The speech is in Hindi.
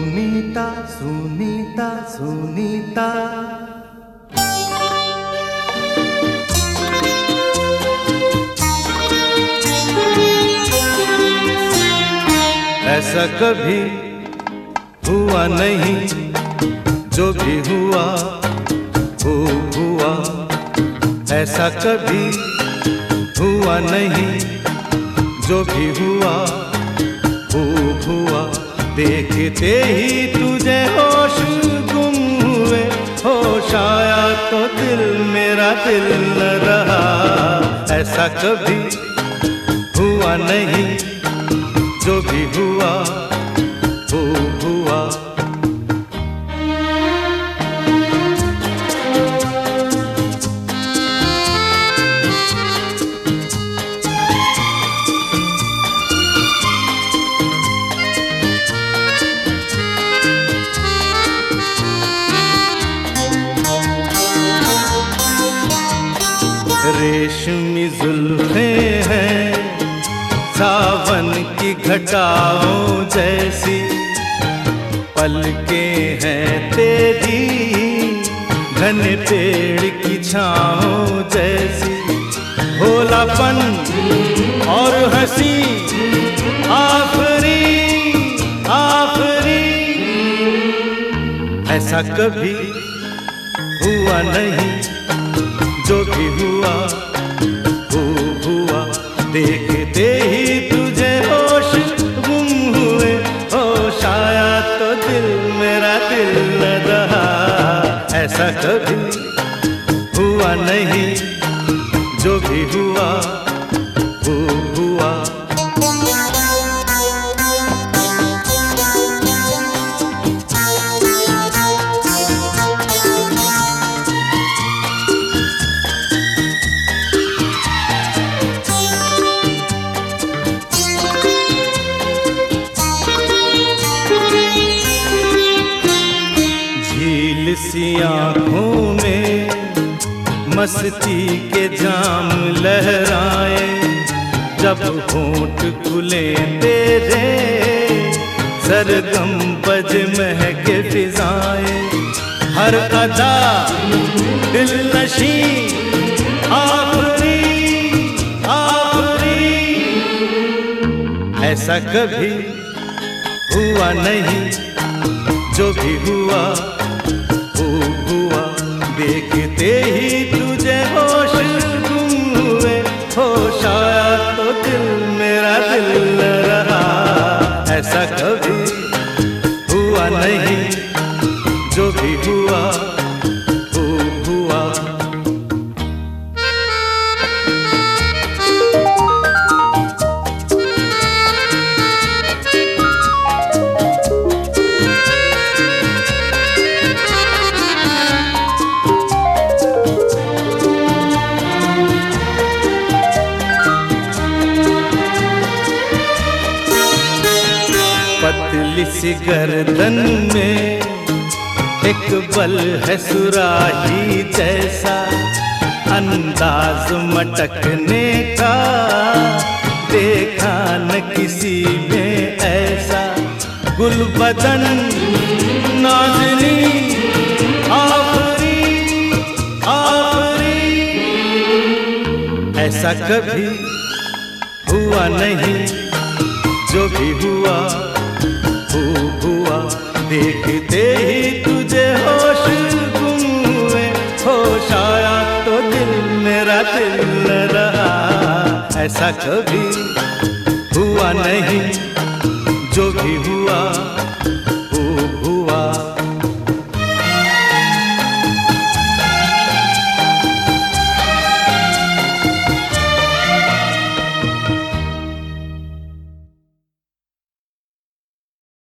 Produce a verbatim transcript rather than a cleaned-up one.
सुनीता सुनीता सुनीता ऐसा कभी हुआ नहीं, जो भी हुआ वो हुआ। ऐसा कभी हुआ नहीं, जो भी हुआ वो हुआ। देखते ही तुझे होश गुम हुए, होश आया तो दिल मेरा दिल न रहा। ऐसा कभी हुआ नहीं, जो भी हुआ वो हुआ। रेशमी जुल्फें हैं सावन की घटाओं जैसी, पलकें हैं तेरी घने पेड़ की छाओं जैसी। भोलापन और हंसी आखरी आखरी। ऐसा कभी हुआ नहीं, जो भी हुआ वो हुआ। देखते ही तुझे होश गुम हुए, होश आया तो दिल मेरा दिल न रहा। ऐसा कभी हुआ नहीं, जो भी हुआ वो हुआ। सी आँखों में मस्ती के जाम लहराए, जब होंठ खुले तेरे सरगम बज महके फिजाएं। हर अदा दिल नशी आखरी आखरी। ऐसा कभी हुआ नहीं, जो भी हुआ वो हुआ। देखते ही तुझे होश गुम हुए, होश आया तो दिल मेरा दिल न रहा। ऐसा कभी हुआ नहीं, जो भी हुआ वो हुआ। पतली सी गर्दन में एक बल है सुराही जैसा, अंदाज मटकने का देखा न किसी में ऐसा। गुलबदन नाज़नी आखरी आखरी। ऐसा कभी हुआ नहीं, जो भी हुआ वो हुआ। देखते ही तुझे होश गुम हुए, होश आया तो दिल मेरा दिल न रहा। ऐसा कभी हुआ नहीं, जो भी हुआ